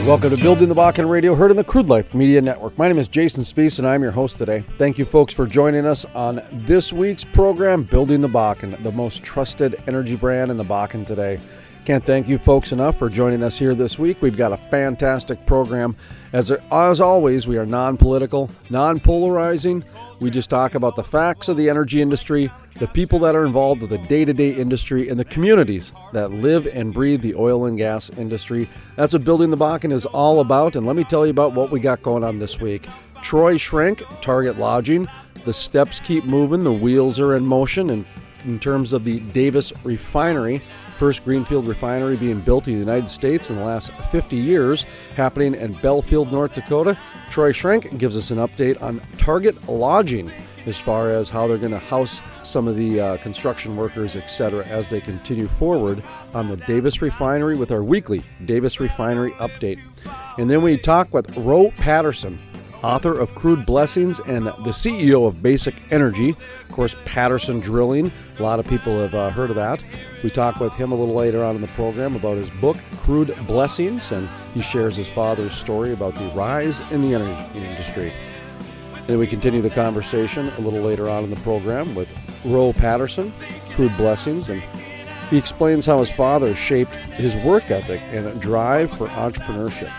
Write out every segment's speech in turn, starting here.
Welcome to Building the Bakken Radio, heard on the Crude Life Media Network. My name is Jason Spees, and I'm your host today. Thank you, folks, for joining us on this week's program, Building the Bakken, the most trusted energy brand in the Bakken today. Can't thank you folks enough for joining us here this week. We've got a fantastic program. As always, we are non-political, non-polarizing. We just talk about the facts of the energy industry, the people that are involved with the day-to-day industry, and the communities that live and breathe the oil and gas industry. That's what Building the Bakken is all about, and let me tell you about what we got going on this week. Troy Schrenk, Target Lodging. The steps keep moving, the wheels are in motion, and in terms of the Davis Refinery, first greenfield refinery being built in the United States in the last 50 years, happening in Belfield, North Dakota. Troy Schrenk gives us an update on Target Lodging as far as how they're going to house some of the construction workers, etc., as they continue forward on the Davis Refinery with our weekly Davis Refinery update. And then we talk with Roe Patterson, author of Crude Blessings and the CEO of Basic Energy. Of course, Patterson Drilling. A lot of people have heard of that. We talk with him a little later on in the program about his book, Crude Blessings, and he shares his father's story about the rise in the energy industry. And we continue the conversation a little later on in the program with Roe Patterson, Crude Blessings, and he explains how his father shaped his work ethic and a drive for entrepreneurship.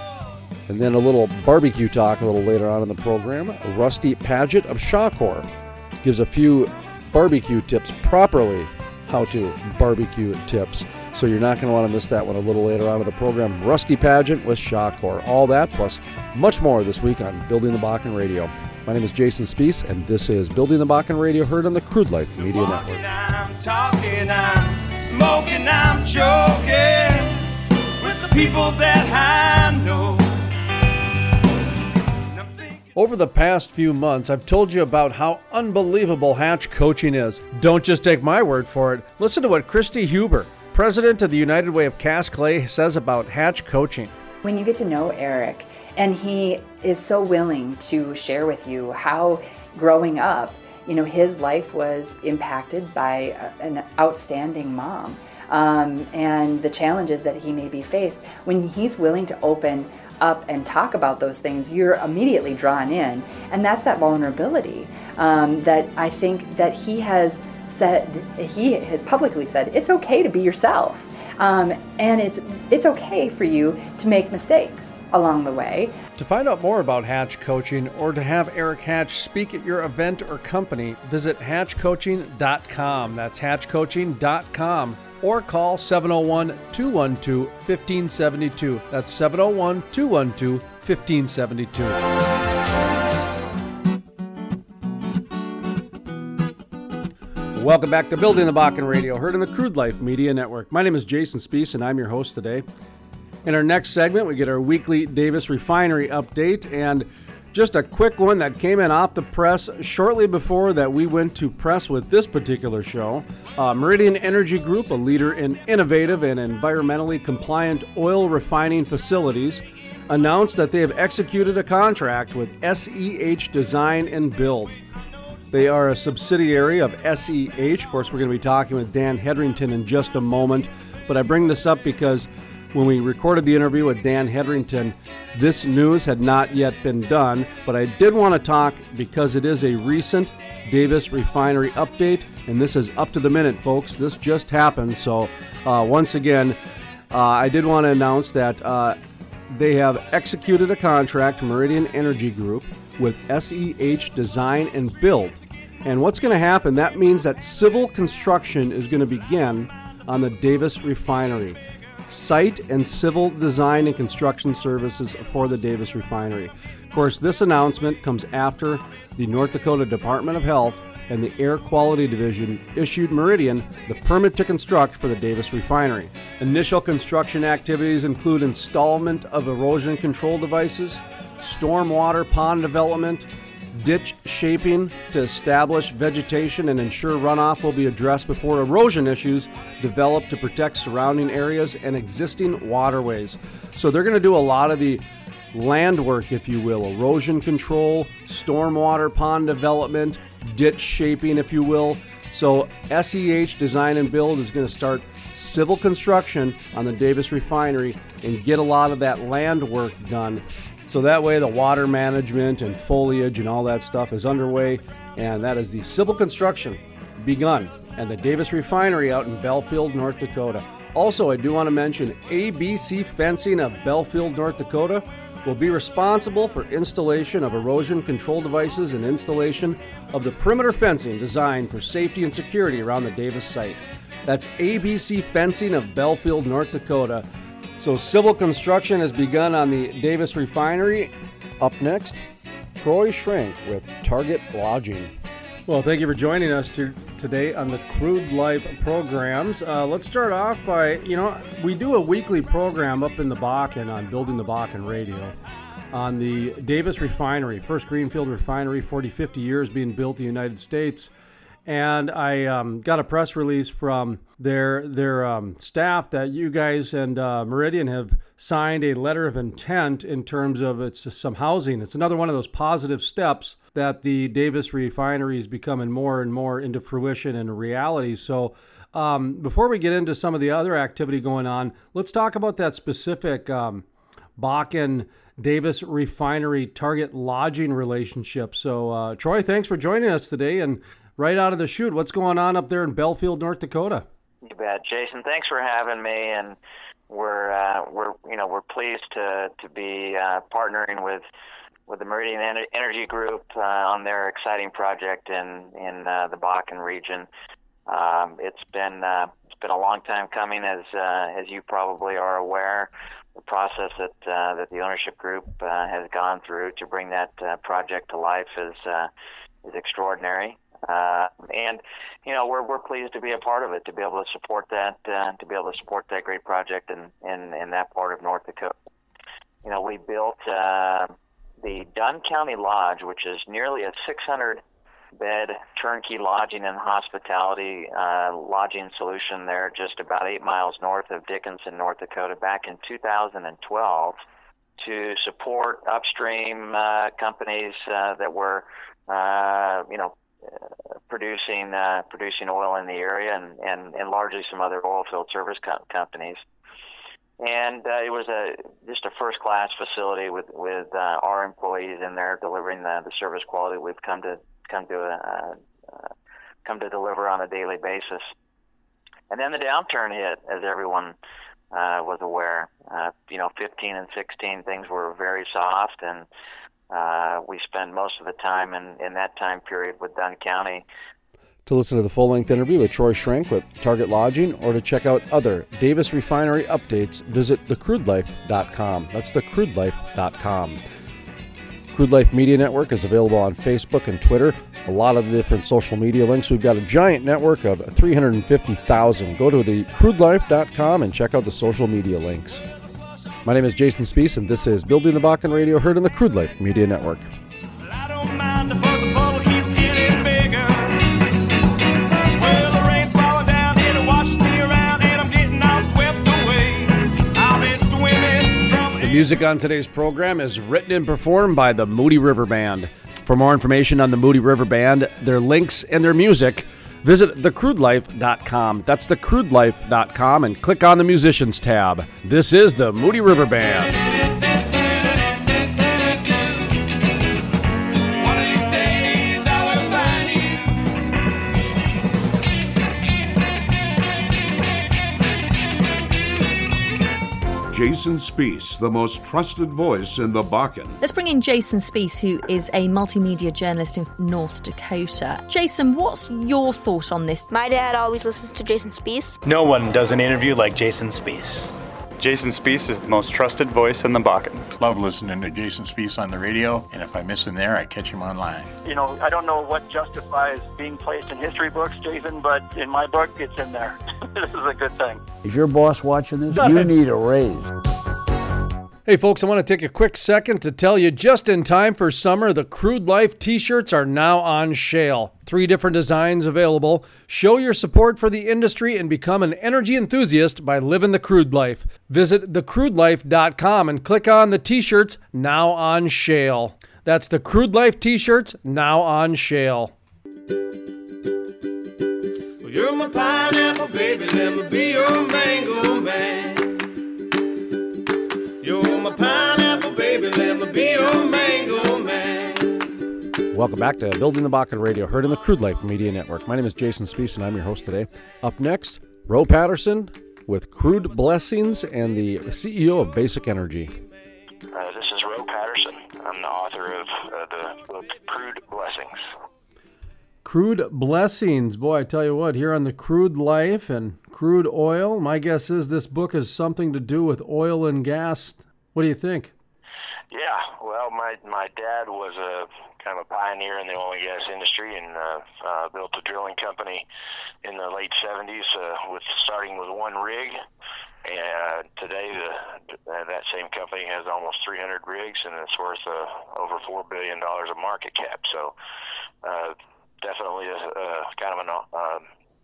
And then a little barbecue talk a little later on in the program. Rusty Paget of Shawcor gives a few barbecue tips, properly how to barbecue tips. So you're not going to want to miss that one a little later on in the program. Rusty Paget with Shawcor. All that plus much more this week on Building the Bakken Radio. My name is Jason Spees, and this is Building the Bakken Radio, heard on the Crude Life Media Network. I'm talking, I'm smoking, I'm joking with the people that I know. Over the past few months, I've told you about how unbelievable Hatch Coaching is. Don't just take my word for it. Listen to what Christy Huber, president of the United Way of Cast Clay, says about Hatch Coaching. When you get to know Eric, and he is so willing to share with you how growing up, his life was impacted by an outstanding mom, and the challenges that he maybe faced. When he's willing to open up and talk about those things, you're immediately drawn in, and that's that vulnerability that I think that he has publicly said it's okay to be yourself, and it's okay for you to make mistakes along the way. To find out more about Hatch Coaching or to have Eric Hatch speak at your event or company, visit hatchcoaching.com. That's hatchcoaching.com. Or call 701-212-1572. That's 701-212-1572. Welcome back to Building the Bakken Radio, heard on the Crude Life Media Network. My name is Jason Spees, and I'm your host today. In our next segment, we get our weekly Davis Refinery update, and just a quick one that came in off the press shortly before that we went to press with this particular show. Meridian Energy Group, a leader in innovative and environmentally compliant oil refining facilities, announced that they have executed a contract with SEH Design and Build. They are a subsidiary of SEH. Of course, we're going to be talking with Dan Hedrington in just a moment, but I bring this up because when we recorded the interview with Dan Hedrington, this news had not yet been done, but I did want to talk because it is a recent Davis Refinery update, and this is up to the minute, folks. This just happened, so once again, I did want to announce that they have executed a contract, Meridian Energy Group, with SEH Design and Build. And what's going to happen, that means that civil construction is going to begin on the Davis Refinery. Site and civil design and construction services for the Davis Refinery. Of course, this announcement comes after the North Dakota Department of Health and the Air Quality Division issued Meridian the permit to construct for the Davis Refinery. Initial construction activities include installation of erosion control devices, stormwater pond development, ditch shaping to establish vegetation and ensure runoff will be addressed before erosion issues develop to protect surrounding areas and existing waterways. So they're going to do a lot of the land work, if you will, erosion control, stormwater pond development, ditch shaping, if you will. So SEH Design and Build is going to start civil construction on the Davis Refinery and get a lot of that land work done. So that way the water management and foliage and all that stuff is underway, and that is the civil construction begun at the Davis Refinery out in Belfield, North Dakota. Also, I do want to mention ABC Fencing of Belfield, North Dakota will be responsible for installation of erosion control devices and installation of the perimeter fencing designed for safety and security around the Davis site. That's ABC Fencing of Belfield, North Dakota. So civil construction has begun on the Davis Refinery. Up next, Troy Schrenk with Target Lodging. Well, thank you for joining us today on the Crude Life programs. Let's start off by, we do a weekly program up in the Bakken on Building the Bakken Radio on the Davis Refinery, first greenfield refinery, 40, 50 years being built in the United States. And I got a press release from their staff that you guys and Meridian have signed a letter of intent in terms of some housing. It's another one of those positive steps that the Davis Refinery is becoming more and more into fruition and reality. So before we get into some of the other activity going on, let's talk about that specific Bakken Davis Refinery Target Lodging relationship. So Troy, thanks for joining us today. And right out of the chute, what's going on up there in Belfield, North Dakota? You bet, Jason. Thanks for having me, and we're pleased to be partnering with the Meridian Energy Group on their exciting project in the Bakken region. It's been a long time coming, as you probably are aware. The process that the ownership group has gone through to bring that project to life is extraordinary. And we're pleased to be a part of it, to be able to support that great project in that part of North Dakota. We built the Dunn County Lodge, which is nearly a 600-bed turnkey lodging and hospitality lodging solution there, just about 8 miles north of Dickinson, North Dakota, back in 2012, to support upstream companies that were, producing oil in the area, and largely some other oil field service companies. And it was just a first class facility with our employees in there delivering the service quality we've come to deliver on a daily basis. And then the downturn hit, as everyone was aware. 15 and 16, things were very soft, and we spent most of the time in that time period with Dunn County. To listen to the full-length interview with Troy Schrenk with Target Lodging, or to check out other Davis Refinery updates, visit thecrudelife.com. That's thecrudelife.com. Crude Life Media Network is available on Facebook and Twitter. A lot of the different social media links. We've got a giant network of 350,000. Go to thecrudelife.com and check out the social media links. My name is Jason Spiess, and this is Building the Bakken Radio, heard on the Crude Life Media Network. I don't mind if the puddle keeps getting bigger. Well, the rain's falling down and it washes me around, and I'm getting all swept away. I'll be swimming from... The music on today's program is written and performed by the Moody River Band. For more information on the Moody River Band, their links, and their music, visit thecrudelife.com. That's thecrudelife.com, and click on the Musicians tab. This is the Moody River Band. One of these days I will find you. Jason Spiess, the most trusted voice in the Bakken. Let's bring in Jason Spiess, who is a multimedia journalist in North Dakota. Jason, what's your thought on this? My dad always listens to Jason Spiess. No one does an interview like Jason Spiess. Jason Spiess is the most trusted voice in the Bakken. Love listening to Jason Spiess on the radio, and if I miss him there, I catch him online. I don't know what justifies being placed in history books, Jason, but in my book, it's in there. This is a good thing. Is your boss watching this? You need a raise. Hey folks, I want to take a quick second to tell you, just in time for summer, the Crude Life t-shirts are now on sale. 3 different designs available. Show your support for the industry and become an energy enthusiast by living the Crude Life. Visit thecrudelife.com and click on the t-shirts now on sale. That's the Crude Life t-shirts now on sale. You're my pineapple, baby, let me be your mango man. You're my pineapple, baby, let me be your mango man. Welcome back to Building the Bakken Radio, heard in the Crude Life Media Network. My name is Jason Spiess, and I'm your host today. Up next, Ro Patterson with Crude Blessings and the CEO of Basic Energy. This is Ro Patterson. I'm the author of the book Crude Blessings. Crude Blessings. Boy, I tell you what, here on the Crude Life and Crude Oil, my guess is this book has something to do with oil and gas. What do you think? Yeah, well, my dad was a kind of a pioneer in the oil and gas industry and built a drilling company in the late 70s starting with one rig. And today that same company has almost 300 rigs and it's worth over $4 billion of market cap. So definitely kind of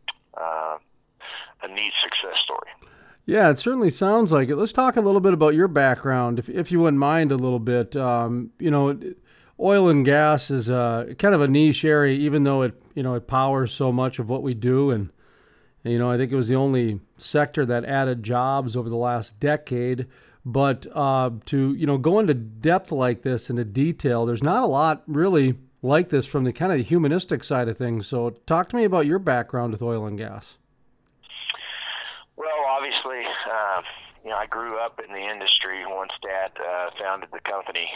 a neat success story. Yeah, it certainly sounds like it. Let's talk a little bit about your background, if you wouldn't mind a little bit. Oil and gas is kind of a niche area, even though it powers so much of what we do. And I think it was the only sector that added jobs over the last decade. But to go into depth like this, into detail, there's not a lot really like this from the kind of humanistic side of things. So talk to me about your background with oil and gas. Well, obviously, I grew up in the industry once Dad founded the company.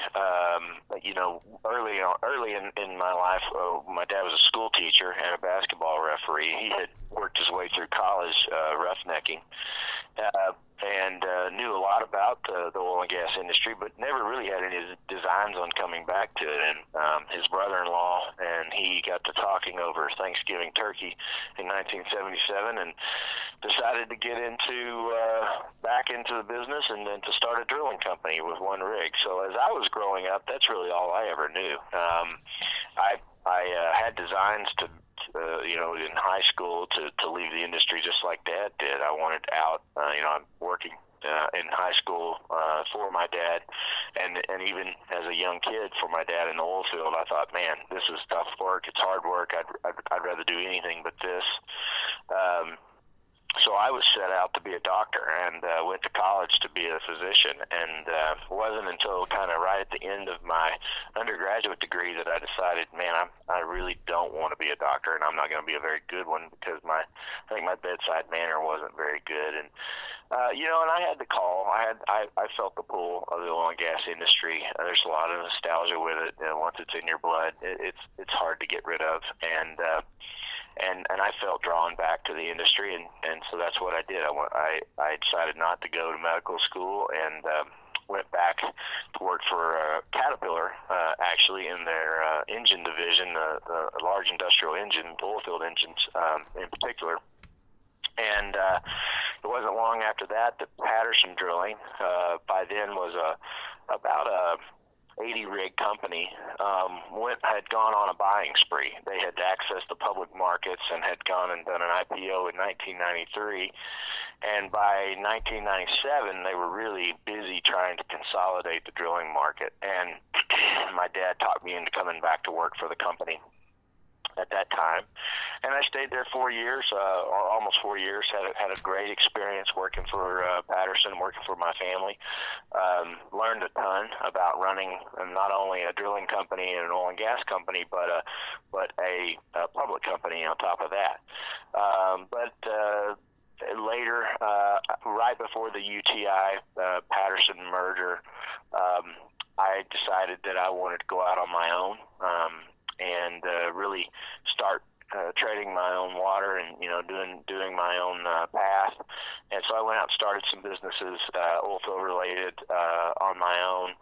Early in my life, my dad was a school teacher and a basketball referee. He had worked his way through college roughnecking and knew a lot about the oil and gas industry, but never really had any designs on coming back to it. And his brother-in-law and he got to talking over Thanksgiving turkey in 1977 and decided to get back into the business and then to start a drilling company with one rig. So as I was growing up, that's really all I ever knew. I had designs to in high school to leave the industry just like Dad did. I wanted out. I'm working in high school for my dad, and even as a young kid for my dad in the oil field. I thought, man, this is tough work. It's hard work. I'd rather do anything but this. So I was set out to be a doctor and went to college to be a physician. And it wasn't until kind of right at the end of my undergraduate degree that I decided, man, I really don't want to be a doctor, and I'm not going to be a very good one because I think my bedside manner wasn't very good. And and I had the call. I felt the pull of the oil and gas industry. There's a lot of nostalgia with it. Once it's in your blood, it's hard to get rid of. And I felt drawn back to the industry, and so that's what I did. I decided not to go to medical school and went back to work for Caterpillar, actually in their engine division, the large industrial engine, oil field engines in particular. And it wasn't long after that Patterson Drilling, by then was about a 80-rig company, had gone on a buying spree. They had accessed the public markets and had gone and done an IPO in 1993. And by 1997, they were really busy trying to consolidate the drilling market. And my dad talked me into coming back to work for the company at that time, and I stayed there 4 years, or almost 4 years. Had a great experience working for Patterson, working for my family. Learned a ton about running not only a drilling company and an oil and gas company, but a public company on top of that. Later, right before the UTI Patterson merger, I decided that I wanted to go out on my own. And really start treading my own water and doing my own path. And so I went out and started some businesses, oilfield related, on my own,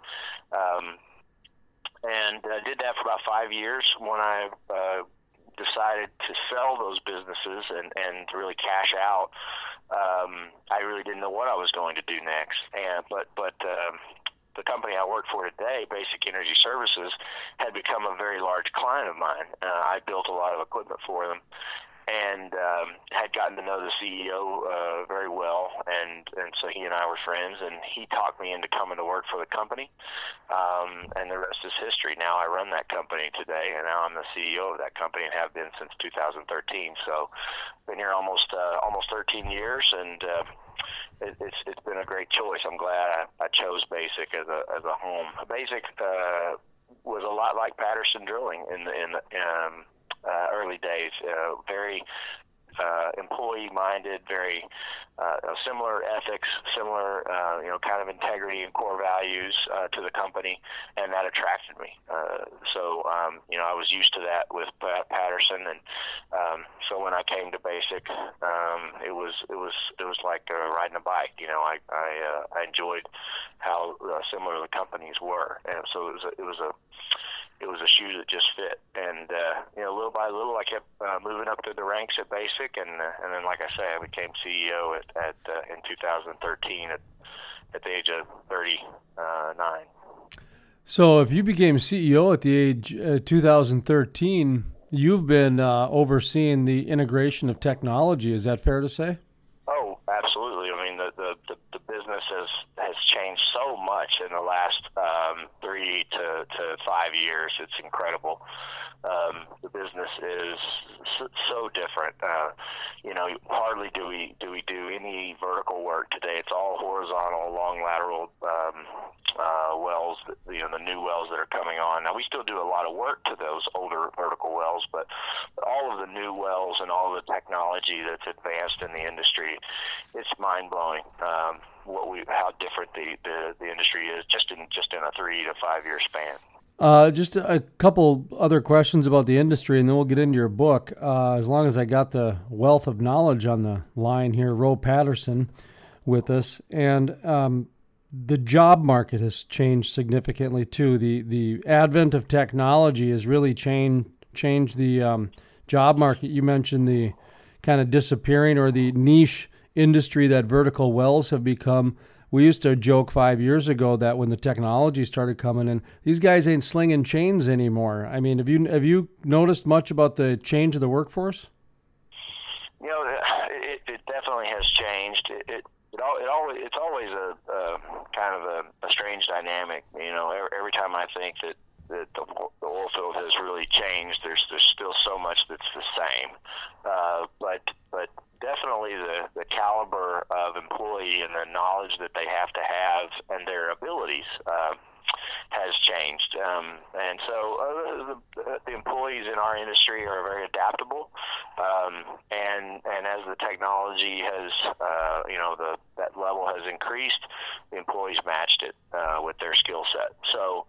and did that for about 5 years. When I decided to sell those businesses and to really cash out, I really didn't know what I was going to do next. But the company I work for today, Basic Energy Services, had become a very large client client of mine. I built a lot of equipment for them, and had gotten to know the CEO very well, and so he and I were friends, and he talked me into coming to work for the company, and the rest is history. Now I run that company today, and now I'm the CEO of that company and have been since 2013. So been here almost 13 years, and it's been a great choice. I'm glad I chose Basic as a home. Basic was a lot like Patterson Drilling in the early days, very employee-minded, very similar ethics, similar kind of integrity and core values to the company, and that attracted me. So I was used to that with Patterson, and so when I came to Basic, it was like riding a bike. I enjoyed how similar the companies were, and so it was a shoe that just fit, and little by little I kept moving up through the ranks at Basic, and then like I say, I became CEO in 2013 at the age of 39. So if you became CEO at the age 2013, you've been overseeing the integration of technology. Is that fair to say? Oh, absolutely. I mean, the business has changed so much in the last 3 to 5 years. It's incredible. The business is so different. Hardly do we do any vertical work today. It's all horizontal, long lateral wells. The new wells that are coming on. Now we still do a lot of work to those older vertical wells, but all of the new wells and all of the technology that's advanced in the industry, it's mind blowing. How different the industry is just in a 3 to 5 year span. Just a couple other questions about the industry, and then we'll get into your book. As long as I got the wealth of knowledge on the line here, Roe Patterson with us, and the job market has changed significantly too. The advent of technology has really changed the job market. You mentioned the kind of disappearing or the niche industry that vertical wells have become. We used to joke 5 years ago that when the technology started coming in, these guys ain't slinging chains anymore. I mean, have you noticed much about the change of the workforce? It definitely has changed. It's always a kind of a strange dynamic. Every time I think that the oil field has really changed, there's still so much that's the same. But definitely the caliber of employee and the knowledge that they have to have and their abilities has changed. And so the employees in our industry are very adaptable. And as the technology has, that level has increased, the employees matched it with their skill set. So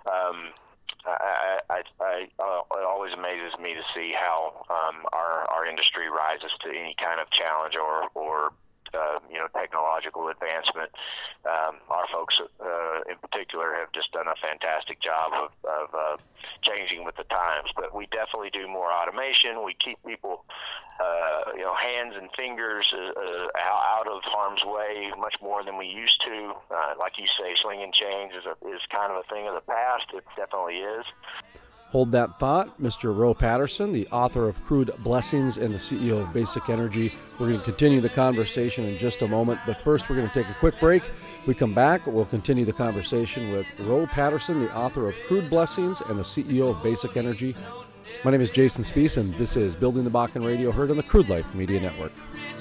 it always amazes me to see how our industry rises to any kind of challenge or technological advancement. Our folks in particular have just done a fantastic job of changing with the times, but we definitely do more automation. We keep people hands and fingers out of harm's way much more than we used to. Like you say, slinging chains is kind of a thing of the past. It definitely is. Hold that thought. Mr. Roe Patterson, the author of Crude Blessings and the CEO of Basic Energy. We're going to continue the conversation in just a moment, but first we're going to take a quick break. We come back, we'll continue the conversation with Roe Patterson, the author of Crude Blessings and the CEO of Basic Energy. My name is Jason Spiess, and this is Building the Bakken Radio, heard on the Crude Life Media Network.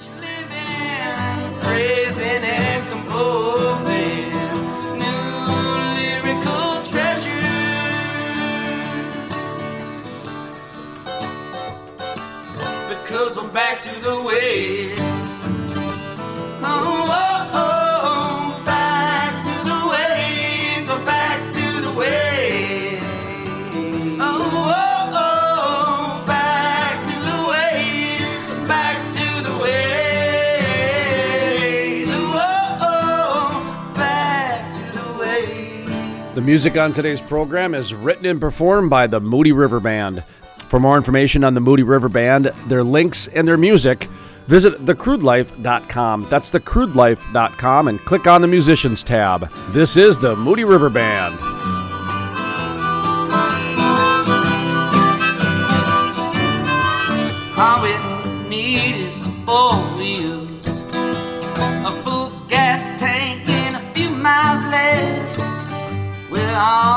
Praising and composing new lyrical treasure. Because I'm back to the way. Oh, oh, oh, back to the way. So back to the way. Oh, oh, oh, back to the ways. Back to the ways. Oh, oh, back to the ways. The music on today's program is written and performed by the Moody River Band. For more information on the Moody River Band, their links, and their music, visit thecrudelife.com. That's thecrudelife.com, and click on the Musicians tab. This is the Moody River Band.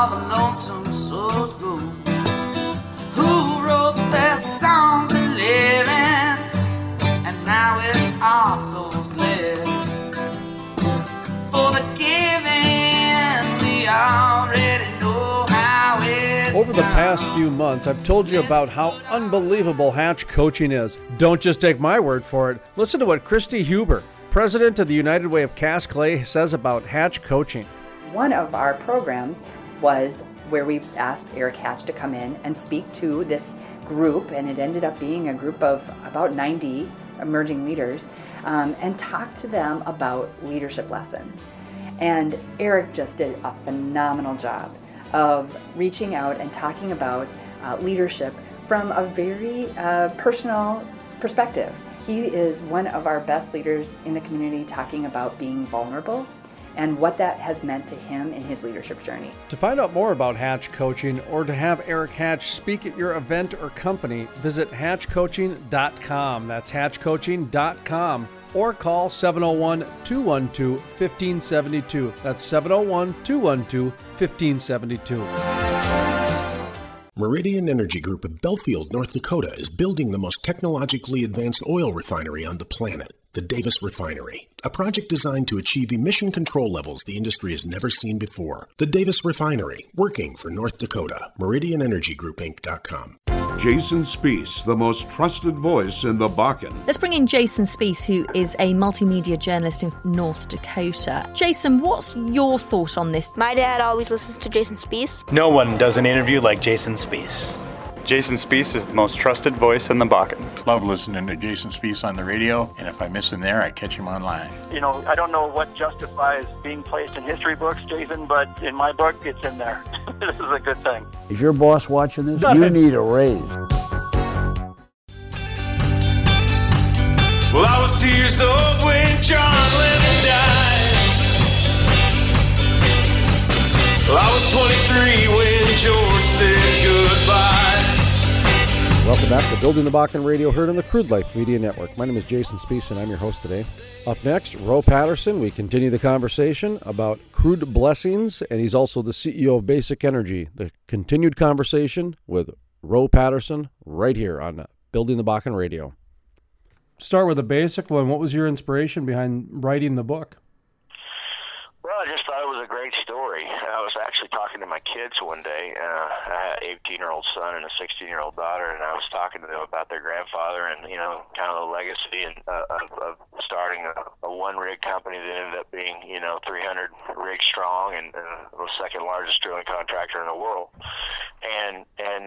all the lonesome souls go. Who wrote their songs and living, and now it's our souls live. For the giving, we already know how it's Over the past few months, I've told you about how unbelievable Hatch Coaching is. Don't just take my word for it. Listen to what Christy Huber, president of the United Way of Cast Clay, says about Hatch Coaching. One of our programs was where we asked Eric Hatch to come in and speak to this group, and it ended up being a group of about 90 emerging leaders, and talk to them about leadership lessons. And Eric just did a phenomenal job of reaching out and talking about leadership from a very personal perspective. He is one of our best leaders in the community, talking about being vulnerable and what that has meant to him in his leadership journey. To find out more about Hatch Coaching or to have Eric Hatch speak at your event or company, visit hatchcoaching.com. That's hatchcoaching.com. Or call 701-212-1572. That's 701-212-1572. Meridian Energy Group of Belfield, North Dakota is building the most technologically advanced oil refinery on the planet, the Davis Refinery, a project designed to achieve emission control levels the industry has never seen before. The Davis Refinery, working for North Dakota. MeridianEnergyGroupInc.com. Jason Spiess, the most trusted voice in the Bakken. Let's bring in Jason Spiess, who is a multimedia journalist in North Dakota. Jason, what's your thought on this? My dad always listens to Jason Spiess. No one does an interview like Jason Spiess. Jason Spiess is the most trusted voice in the Bakken. Love listening to Jason Spiess on the radio, and if I miss him there, I catch him online. You know, I don't know what justifies being placed in history books, Jason, but in my book, it's in there. This is a good thing. Is your boss watching this? You need a raise. Well, I was 2 years old when John Lennon died. Well, I was 23 when George said goodbye. Welcome back to Building the Bakken Radio, heard on the Crude Life Media Network. My name is Jason Spiess, and I'm your host today. Up next, Roe Patterson. We continue the conversation about crude blessings, and he's also the CEO of Basic Energy. The continued conversation with Roe Patterson right here on Building the Bakken Radio. Start with a basic one. What was your inspiration behind writing the book? Well, I just thought it was a great story. I was actually talking to my kids one day. I had an 18-year-old son and a 16-year-old daughter, and I was talking to them about their grandfather and, you know, kind of the legacy and, of starting a one-rig company that ended up being, 300 rigs strong and the second largest drilling contractor in the world. And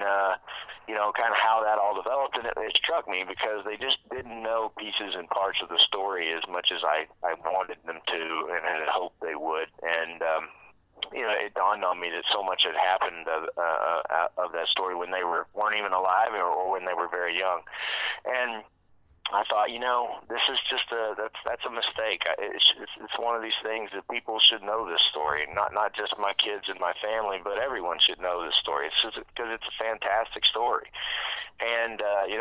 kind of how that all developed, and it struck me because they just didn't know pieces and parts of the story as much as I wanted them to and had hoped they would. And it dawned on me that so much had happened of that story when they weren't even alive or when they were very young. And I thought, this is just that's a mistake. It's one of these things that people should know this story, not just my kids and my family, but everyone should know this story. It's just because it's a fantastic story, and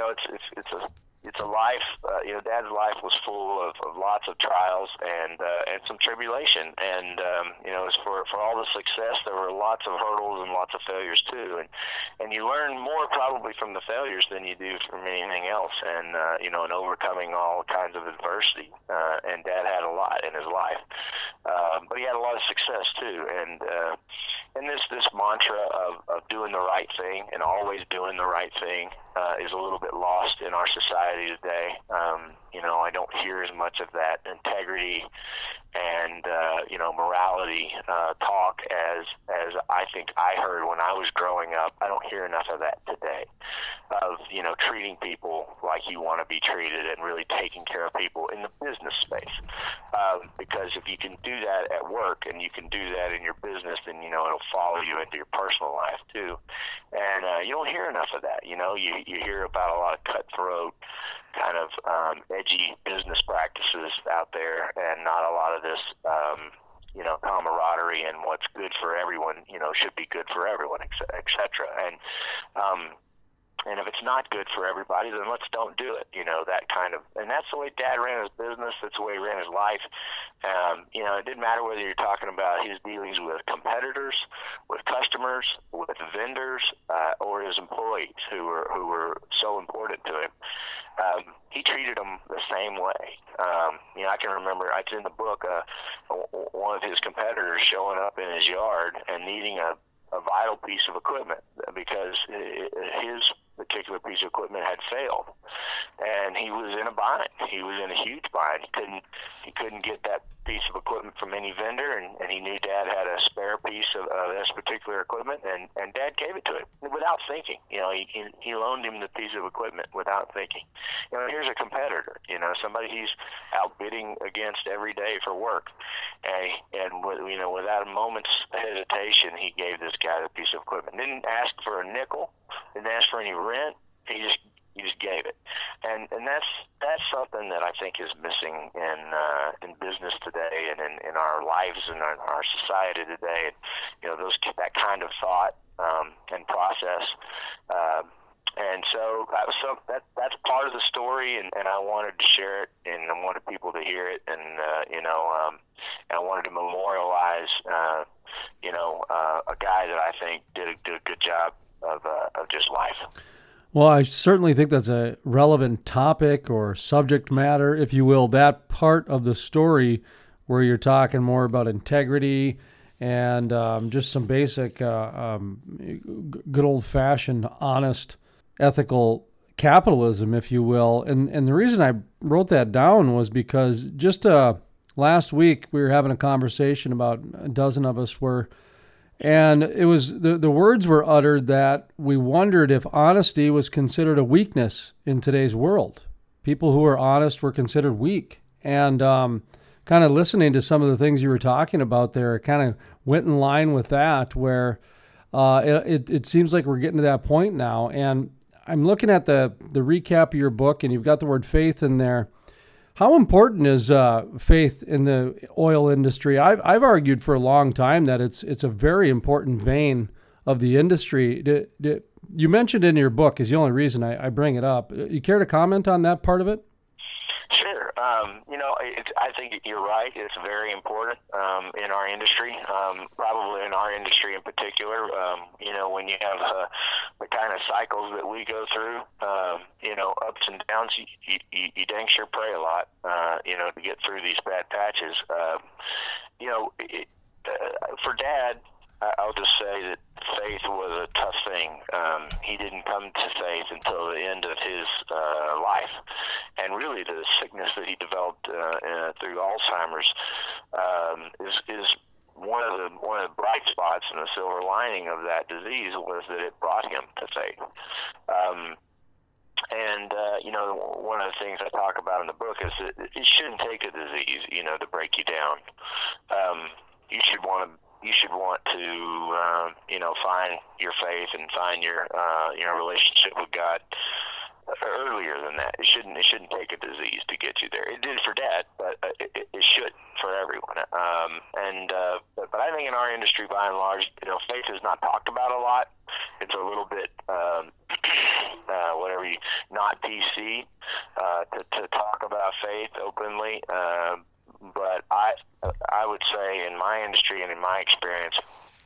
it's a life. Dad's life was full of lots of trials and some tribulation, and as for all the success, there were lots of hurdles and lots of failures too, and you learn more probably from the failures than you do from anything else, and overcoming all kinds of adversity. And Dad had a lot in his life, but he had a lot of success too, and this mantra of doing the right thing and always doing the right thing is a little bit lost in our society today. I don't hear as much of that integrity and morality talk as I think I heard when I was growing up. I don't hear enough of that today, of treating people like you want to be treated and really taking care of people in the business space, because if you can do that at work and you can do that in your business, then it'll follow you into your personal life too. And you don't hear enough of that. You hear about a lot of cutthroat kind of edgy business practices out there, and not a lot of this camaraderie and what's good for everyone should be good for everyone, etc. And And if it's not good for everybody, then let's don't do it. That kind of, and that's the way Dad ran his business. That's the way he ran his life. It didn't matter whether you're talking about his dealings with competitors, with customers, with vendors, or his employees who were so important to him. He treated them the same way. I can remember, it's in the book, one of his competitors showing up in his yard and needing a vital piece of equipment because his particular piece of equipment had failed, and he was in a bind. He was in a huge bind. He couldn't get that piece of equipment from any vendor, and he knew Dad had a spare piece of this particular equipment, and Dad gave it to him without thinking. He loaned him the piece of equipment without thinking. Here's a competitor, somebody he's outbidding against every day for work, and without a moment's hesitation, he gave this guy the piece of equipment. Didn't ask for a nickel, didn't ask for any rent. He just gave it, and that's something that I think is missing in business today, and in our lives and in our society today. That kind of thought and process, and so that's part of the story, and I wanted to share it, and I wanted people to hear it, and and I wanted to memorialize a guy that I think did a good job of just life. Well, I certainly think that's a relevant topic or subject matter, if you will, that part of the story where you're talking more about integrity and just some basic, good old-fashioned, honest, ethical capitalism, if you will. And the reason I wrote that down was because just last week we were having a conversation, about a dozen of us were, and it was the words were uttered that we wondered if honesty was considered a weakness in today's world. People who are honest were considered weak. And kind of listening to some of the things you were talking about there, it kind of went in line with that, where it seems like we're getting to that point now. And I'm looking at the recap of your book, and you've got the word faith in there. How important is faith in the oil industry? I've argued for a long time that it's a very important vein of the industry. You mentioned in your book, is the only reason I bring it up. You care to comment on that part of it? Sure. I think you're right. It's very important in our industry, probably in our industry in particular. When you have the kind of cycles that we go through, ups and downs, you dang sure pray a lot, to get through these bad patches. For Dad, I'll just say that faith was a tough thing. He didn't come to faith until the end of his life, and really the sickness that he developed through Alzheimer's is one of the bright spots, and the silver lining of that disease was that it brought him to faith. One of the things I talk about in the book is that it shouldn't take a disease, to break you down. You should want to find your faith and find your relationship with God earlier than that. It shouldn't take a disease to get you there. It did for Dad, but it should for everyone. But I think in our industry, by and large, faith is not talked about a lot. It's a little bit not PC to talk about faith openly. But I would say in my industry and in my experience,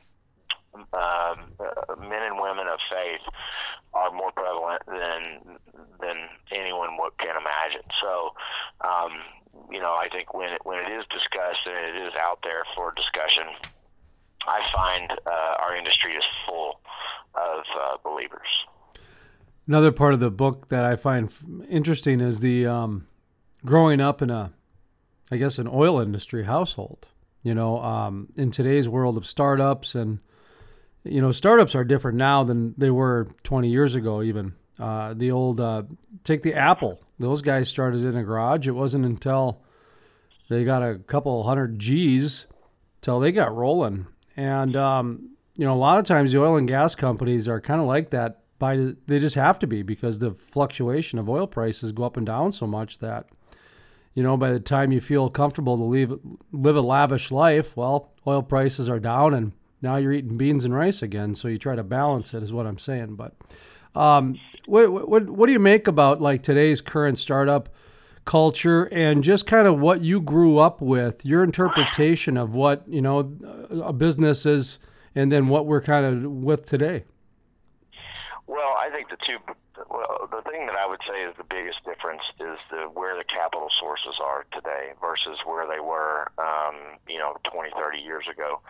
men and women of faith are more prevalent than anyone can imagine. So, I think when it is discussed and it is out there for discussion, I find our industry is full of believers. Another part of the book that I find interesting is the growing up in an oil industry household. In today's world of startups, and startups are different now than they were 20 years ago. Even the old take the Apple. Those guys started in a garage. It wasn't until they got a couple hundred G's till they got rolling. And a lot of times the oil and gas companies are kind of like that. They just have to be, because the fluctuation of oil prices go up and down so much that, by the time you feel comfortable to live a lavish life, well, oil prices are down and now you're eating beans and rice again. So you try to balance it, is what I'm saying. But What do you make about like today's current startup culture and just kind of what you grew up with, your interpretation of what, a business is and then what we're kind of with today? Well, I think the thing that I would say is the biggest difference is where the capital sources are today versus where they were, 20, 30 years ago.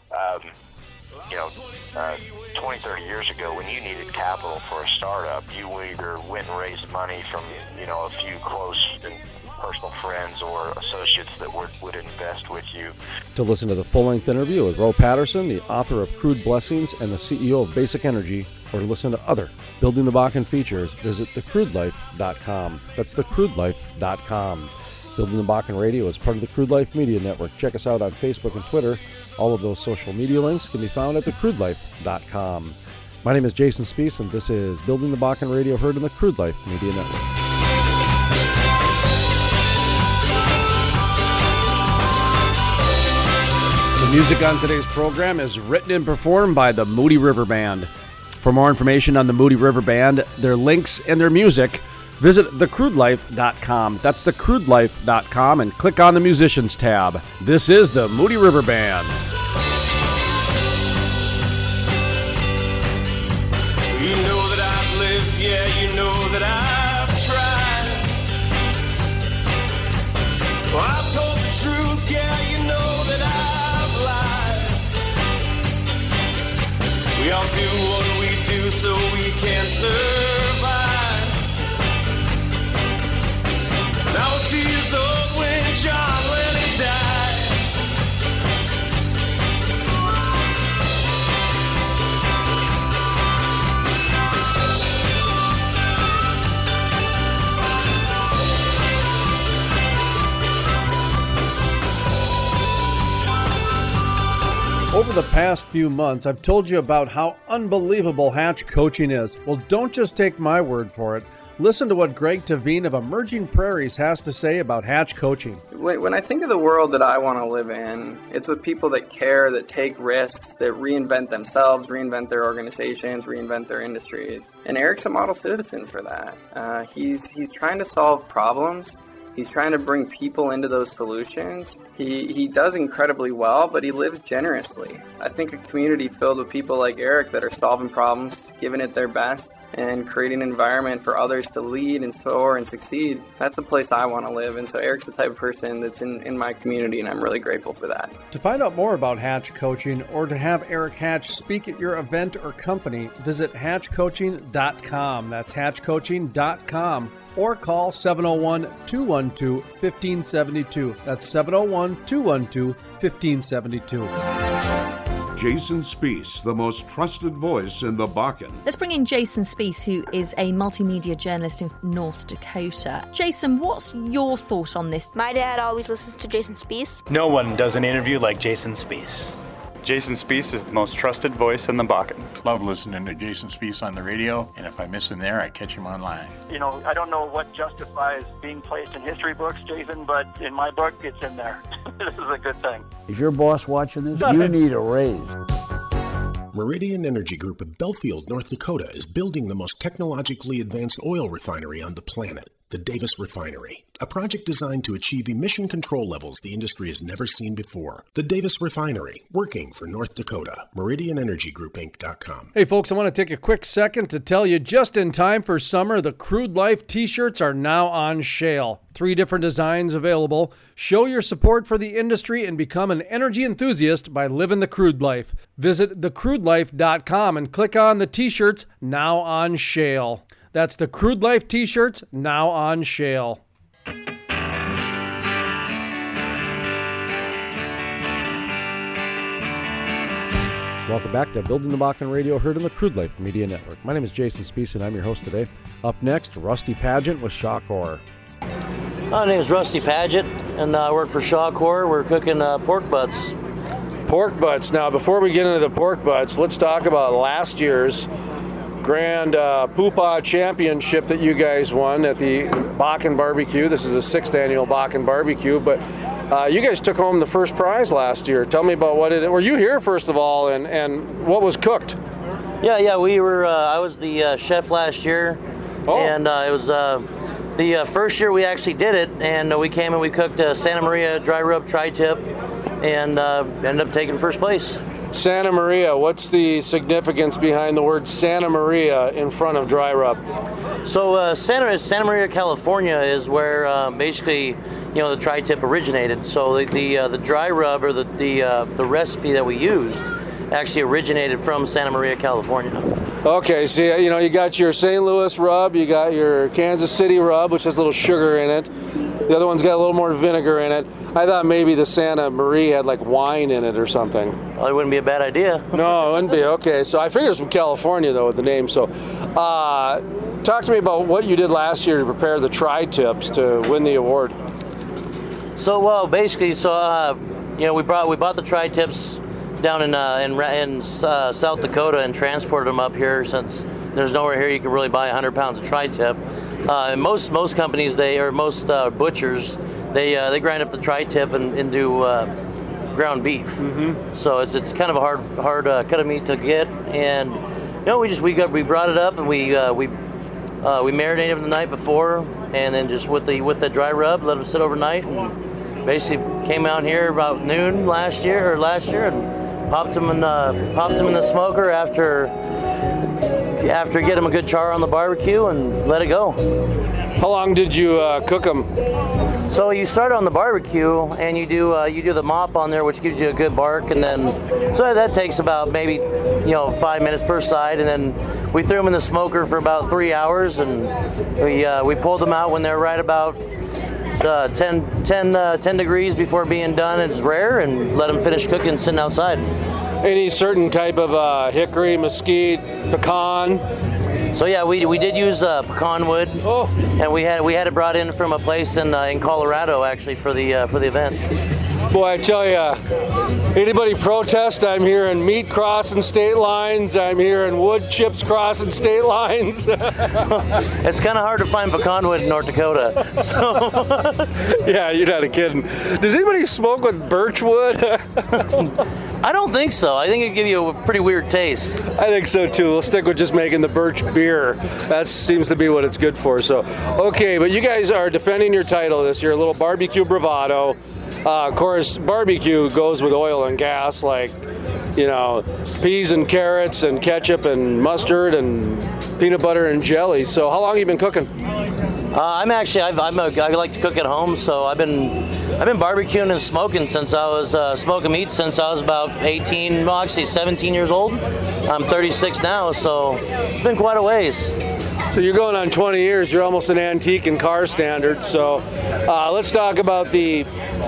20, 30 years ago, when you needed capital for a startup, you either went and raised money from, a few close and personal friends or associates that would invest with you. To listen to the full-length interview with Ro Patterson, the author of Crude Blessings and the CEO of Basic Energy, or to listen to other Building the Bakken features, visit thecrudelife.com. That's thecrudelife.com. Building the Bakken Radio is part of the Crude Life Media Network. Check us out on Facebook and Twitter. All of those social media links can be found at thecrudelife.com. My name is Jason Spiess, and this is Building the Bakken Radio, heard on the Crude Life Media Network. The music on today's program is written and performed by the Moody River Band. For more information on the Moody River Band, their links, and their music, visit thecrudelife.com. That's thecrudelife.com and click on the Musicians tab. This is the Moody River Band. You know that I've lived, yeah, you know that I've tried. Well, I've told the truth, yeah, you know that I've lied. We all do what we do so we can survive. And I was 2 years old when John Lennon died. Over the past few months, I've told you about how unbelievable Hatch Coaching is. Well, don't just take my word for it. Listen to what Greg Tavine of Emerging Prairies has to say about Hatch Coaching. When I think of the world that I want to live in, it's with people that care, that take risks, that reinvent themselves, reinvent their organizations, reinvent their industries. And Eric's a model citizen for that. He's trying to solve problems. He's trying to bring people into those solutions. He does incredibly well, but he lives generously. I think a community filled with people like Eric that are solving problems, giving it their best, and creating an environment for others to lead and soar and succeed, that's the place I want to live. And so Eric's the type of person that's in my community, and I'm really grateful for that. To find out more about Hatch Coaching or to have Eric Hatch speak at your event or company, visit hatchcoaching.com. That's hatchcoaching.com. Or call 701-212-1572. That's 701-212-1572. Jason Spiess, the most trusted voice in the Bakken. Let's bring in Jason Spiess, who is a multimedia journalist in North Dakota. Jason, what's your thought on this? My dad always listens to Jason Spiess. No one does an interview like Jason Spiess. Jason Spiess is the most trusted voice in the Bakken. Love listening to Jason Spiess on the radio, and if I miss him there, I catch him online. I don't know what justifies being placed in history books, Jason, but in my book, it's in there. This is a good thing. Is your boss watching this? You need a raise. Meridian Energy Group of Belfield, North Dakota is building the most technologically advanced oil refinery on the planet, the Davis Refinery, a project designed to achieve emission control levels the industry has never seen before. The Davis Refinery, working for North Dakota. MeridianEnergyGroupInc.com. Hey folks, I want to take a quick second to tell you, just in time for summer, the Crude Life t-shirts are now on sale. 3 different designs available. Show your support for the industry and become an energy enthusiast by living the crude life. Visit thecrudelife.com and click on the t-shirts now on sale. That's the Crude Life t-shirts now on sale. Welcome back to Building the Bakken Radio, heard on the Crude Life Media Network. My name is Jason Spiess, and I'm your host today. Up next, Rusty Pageant with Shawcor. My name is Rusty Pageant, and I work for Shawcor. We're cooking pork butts. Pork butts. Now, before we get into the pork butts, let's talk about last year's Grand Poopah Championship that you guys won at the Bakken Barbecue. This is the 6th annual Bakken Barbecue, but you guys took home the first prize last year. Tell me about what it. Were you here first of all, and what was cooked? Yeah. We were. I was the chef last year, and it was the first year we actually did it. And we came and we cooked Santa Maria dry rub tri-tip, and ended up taking first place. Santa Maria. What's the significance behind the word Santa Maria in front of dry rub? So Santa Maria, California, is where basically the tri-tip originated. So the dry rub, or the recipe that we used, actually originated from Santa Maria, California. Okay, so you got your St. Louis rub, you got your Kansas City rub, which has a little sugar in it. The other one's got a little more vinegar in it. I thought maybe the Santa Maria had like wine in it or something. Well, it wouldn't be a bad idea. No, it wouldn't be. Okay, so I figured it was from California though with the name. So, talk to me about what you did last year to prepare the tri-tips to win the award. So, basically, we bought the tri-tips down in South Dakota and transported them up here, since there's nowhere here you can really buy 100 pounds of tri-tip. Most companies, most butchers, they grind up the tri-tip and do ground beef. Mm-hmm. So it's kind of a hard cut of meat to get, and we brought it up and we marinated them the night before, and then just with the dry rub, let them sit overnight, and basically came out here about noon last year, and popped them in the smoker after getting them a good char on the barbecue and let it go. How long did you cook them? So you start on the barbecue and you do the mop on there, which gives you a good bark, and then so that takes about maybe 5 minutes per side, and then we threw them in the smoker for about 3 hours, and we pulled them out when they're right about 10 degrees before being done. It's rare, and let them finish cooking sitting outside. Any certain type of hickory, mesquite, pecan? So yeah, we did use pecan wood, and we had it brought in from a place in Colorado actually for the event. Boy, I tell you, anybody protest, I'm hearing meat crossing state lines, I'm hearing wood chips crossing state lines. It's kind of hard to find pecan wood in North Dakota. So. Yeah, you're not kidding. Does anybody smoke with birch wood? I don't think so. I think it'd give you a pretty weird taste. I think so too. We'll stick with just making the birch beer. That seems to be what it's good for. So, okay, but you guys are defending your title this year, a little barbecue bravado. Of course, barbecue goes with oil and gas, like, peas and carrots and ketchup and mustard and peanut butter and jelly. So how long have you been cooking? I like to cook at home, so I've been barbecuing and smoking since I was smoking meat since I was about 17 years old. I'm 36 now, so it's been quite a ways. So you're going on 20 years. You're almost an antique in car standards. So let's talk about the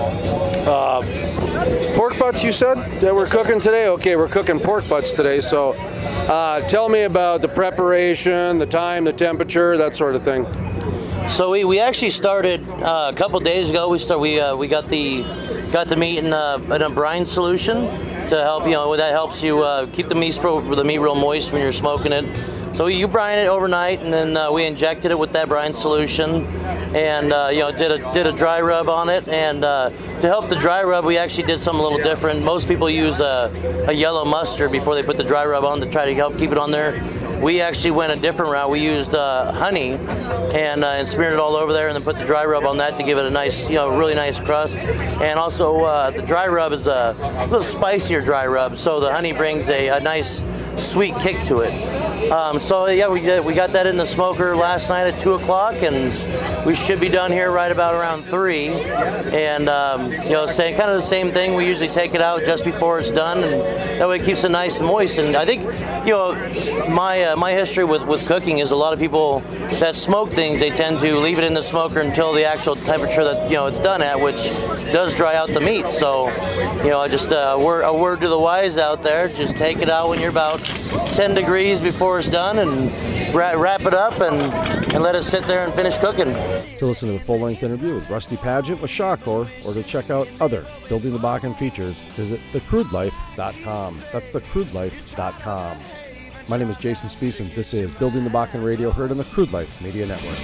pork butts you said that we're cooking today. Okay, we're cooking pork butts today. So tell me about the preparation, the time, the temperature, that sort of thing. So we actually started a couple days ago. We got the meat in a brine solution to help that helps you keep the meat real moist when you're smoking it. So you brine it overnight, and then we injected it with that brine solution, and did a dry rub on it. And to help the dry rub, we actually did something a little different. Most people use a yellow mustard before they put the dry rub on to try to help keep it on there. We actually went a different route. We used honey and smeared it all over there, and then put the dry rub on that to give it a nice, really nice crust. And also the dry rub is a little spicier dry rub, so the honey brings a nice sweet kick to it. So yeah, we got that in the smoker last night at 2 o'clock, and we should be done here right about around 3. And saying kind of the same thing. We usually take it out just before it's done, and that way it keeps it nice and moist. And I think my history with cooking is a lot of people that smoke things, they tend to leave it in the smoker until the actual temperature that it's done at, which does dry out the meat. So just a word to the wise out there: just take it out when you're about 10 degrees before it's done, and wrap it up and let it sit there and finish cooking. To listen to the full-length interview with Rusty Paget with Shawcor, or to check out other Building the Bakken features, visit thecrudelife.com. That's thecrudelife.com. My name is Jason Spiess, and this is Building the Bakken Radio, heard on the Crude Life Media Network.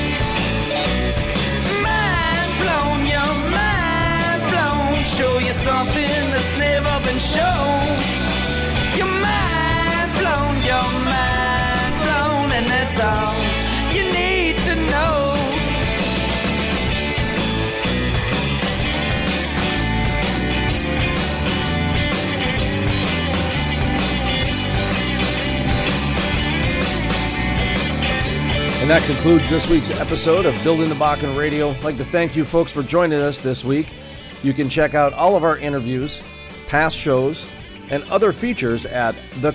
Mind blown, your mind blown. Show you something that's never been shown. Your mind blown. your mind blown, and that's all you need to know. And that concludes this week's episode of Building the Bakken Radio. I'd like to thank you folks for joining us this week. You can check out all of our interviews, past shows, and other features at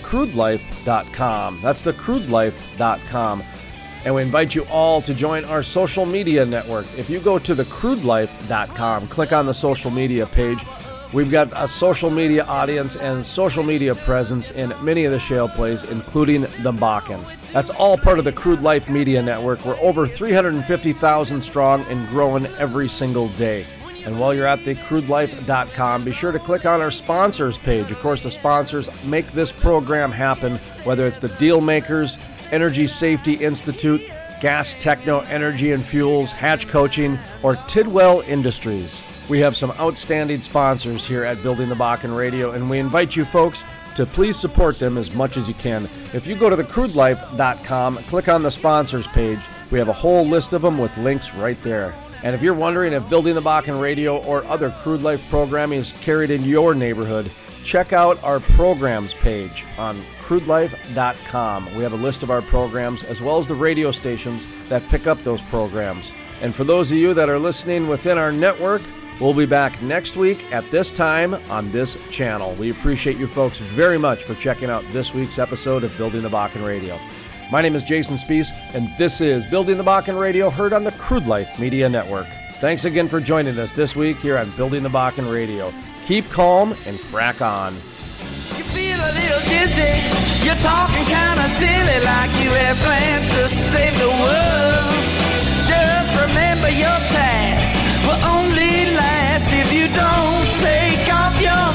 thecrudelife.com. That's thecrudelife.com. And we invite you all to join our social media network. If you go to thecrudelife.com, click on the social media page. We've got a social media audience and social media presence in many of the shale plays, including the Bakken. That's all part of the Crude Life Media Network. We're over 350,000 strong and growing every single day. And while you're at thecrudelife.com, be sure to click on our sponsors page. Of course, the sponsors make this program happen, whether it's the Deal Makers, Energy Safety Institute, Gas Techno Energy and Fuels, Hatch Coaching, or Tidwell Industries. We have some outstanding sponsors here at Building the Bakken Radio, and we invite you folks to please support them as much as you can. If you go to thecrudelife.com, click on the sponsors page. We have a whole list of them with links right there. And if you're wondering if Building the Bakken Radio or other Crude Life programming is carried in your neighborhood, check out our programs page on crudelife.com. We have a list of our programs as well as the radio stations that pick up those programs. And for those of you that are listening within our network, we'll be back next week at this time on this channel. We appreciate you folks very much for checking out this week's episode of Building the Bakken Radio. My name is Jason Spees, and this is Building the Bakken Radio, heard on the Crude Life Media Network. Thanks again for joining us this week here on Building the Bakken Radio. Keep calm and frack on. You feel a little dizzy, you're talking kind of silly, like you have plans to save the world. Just remember your task will only last if you don't take off your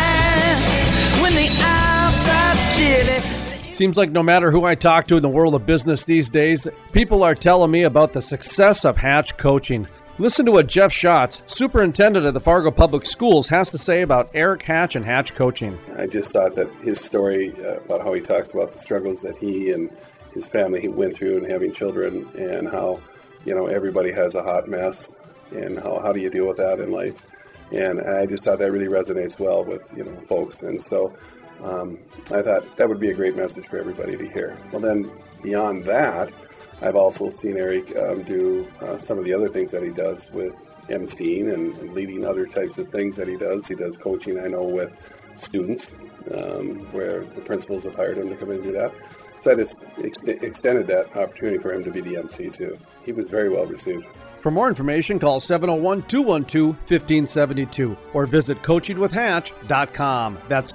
mask when the outside's chilly. Seems like no matter who I talk to in the world of business these days, people are telling me about the success of Hatch Coaching. Listen to what Jeff Schatz, superintendent of the Fargo Public Schools, has to say about Eric Hatch and Hatch Coaching. I just thought that his story about how he talks about the struggles that he and his family went through and having children, and how, you know, everybody has a hot mess, and how do you deal with that in life. And I just thought that really resonates well with, you know, folks. And so I thought that would be a great message for everybody to hear. Well, then beyond that, I've also seen Eric do some of the other things that he does with emceeing and leading other types of things that he does. He does coaching, I know, with students, where the principals have hired him to come in and do that. So I just extended that opportunity for him to be the MC too. He was very well received. For more information, call 701-212-1572 or visit coachingwithhatch.com. That's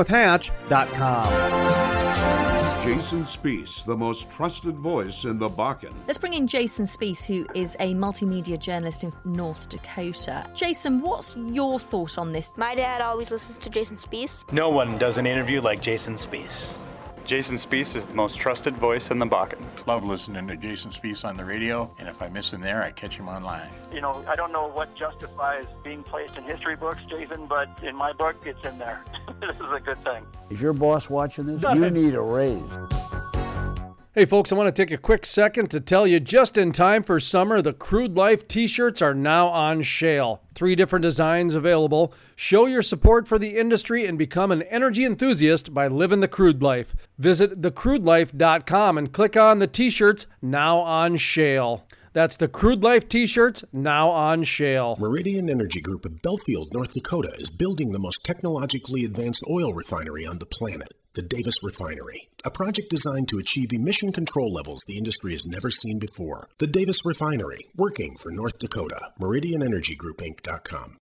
coachingwithhatch.com. Jason Spees, the most trusted voice in the Bakken. Let's bring in Jason Spees, who is a multimedia journalist in North Dakota. Jason, what's your thought on this? My dad always listens to Jason Spees. No one does an interview like Jason Spees. Jason Spees is the most trusted voice in the Bakken. Love listening to Jason Spees on the radio, and if I miss him there, I catch him online. You know, I don't know what justifies being placed in history books, Jason, but in my book, it's in there. This is a good thing. Is your boss watching this? You need a raise. Hey folks, I want to take a quick second to tell you, just in time for summer, the Crude Life t-shirts are now on sale. 3 different designs available. Show your support for the industry and become an energy enthusiast by living the Crude Life. Visit thecrudelife.com and click on the t-shirts now on sale. That's the Crude Life t-shirts now on sale. Meridian Energy Group of Belfield, North Dakota is building the most technologically advanced oil refinery on the planet, the Davis Refinery, a project designed to achieve emission control levels the industry has never seen before. The Davis Refinery, working for North Dakota. MeridianEnergyGroupInc.com.